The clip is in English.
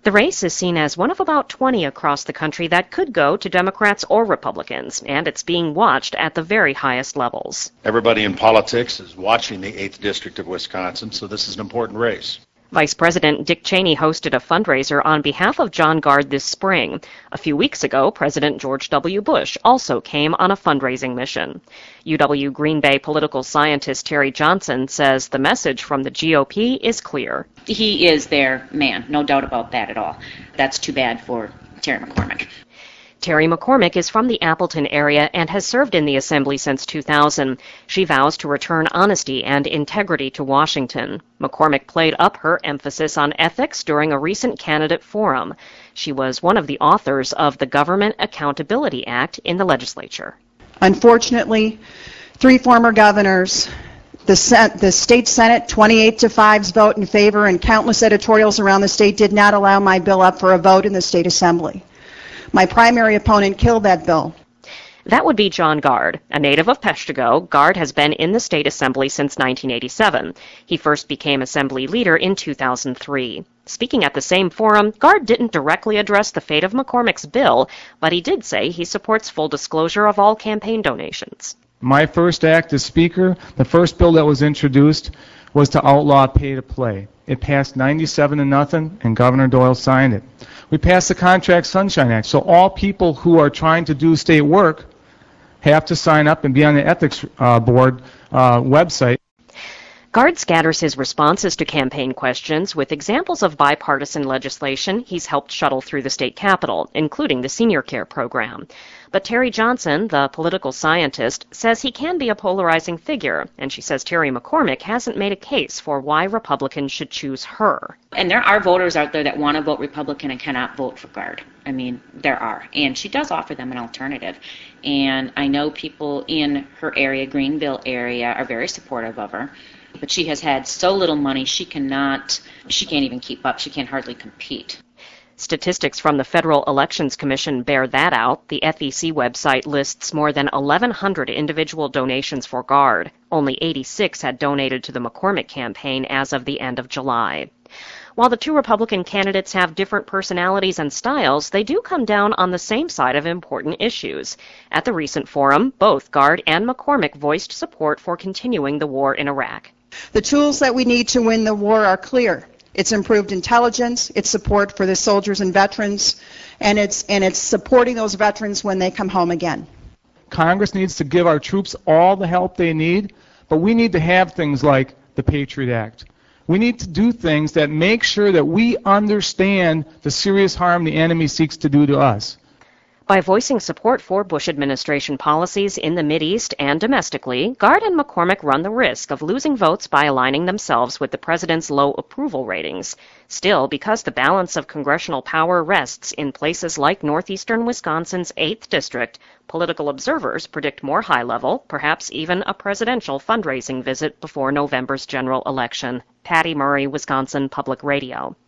The race is seen as one of about 20 across the country that could go to Democrats or Republicans, and it's being watched at the very highest levels. Everybody in politics is watching the 8th District of Wisconsin, so this is an important race. Vice President Dick Cheney hosted a fundraiser on behalf of John Gard this spring. A few weeks ago, President George W. Bush also came on a fundraising mission. UW Green Bay political scientist Terry Johnson says the message from the GOP is clear. He is their man, no doubt about that at all. That's too bad for Terry McCormick. Terry McCormick is from the Appleton area and has served in the Assembly since 2000. She vows to return honesty and integrity to Washington. McCormick played up her emphasis on ethics during a recent candidate forum. She was one of the authors of the Government Accountability Act in the legislature. Unfortunately, 3 former governors, the state Senate, 28-5's vote in favor, and countless editorials around the state did not allow my bill up for a vote in the state assembly. My primary opponent killed that bill. That would be John Gard. A native of Peshtigo, Gard has been in the state assembly since 1987. He first became assembly leader in 2003. Speaking at the same forum, Gard didn't directly address the fate of McCormick's bill, but he did say he supports full disclosure of all campaign donations. My first act as Speaker, the first bill that was introduced, was to outlaw pay-to-play. It passed 97-0, and Governor Doyle signed it. We passed the Contract Sunshine Act, so all people who are trying to do state work have to sign up and be on the Ethics Board website. Gard scatters his responses to campaign questions with examples of bipartisan legislation he's helped shuttle through the state capitol, including the Senior Care Program. But Terry Johnson, the political scientist, says he can be a polarizing figure, and she says Terry McCormick hasn't made a case for why Republicans should choose her. And there are voters out there that want to vote Republican and cannot vote for Gard. I mean, there are. And she does offer them an alternative. And I know people in her area, Greenville area, are very supportive of her. But she has had so little money, she can't even keep up. She can hardly compete. Statistics from the Federal Elections Commission bear that out. The FEC website lists more than 1,100 individual donations for Gard. Only 86 had donated to the McCormick campaign as of the end of July. While the 2 Republican candidates have different personalities and styles, they do come down on the same side of important issues. At the recent forum, both Gard and McCormick voiced support for continuing the war in Iraq. The tools that we need to win the war are clear. It's improved intelligence, it's support for the soldiers and veterans, and it's supporting those veterans when they come home again. Congress needs to give our troops all the help they need, but we need to have things like the Patriot Act. We need to do things that make sure that we understand the serious harm the enemy seeks to do to us. By voicing support for Bush administration policies in the Mideast and domestically, Gard and McCormick run the risk of losing votes by aligning themselves with the president's low approval ratings. Still, because the balance of congressional power rests in places like northeastern Wisconsin's 8th District, political observers predict more high-level, perhaps even a presidential fundraising visit before November's general election. Patty Murray, Wisconsin Public Radio.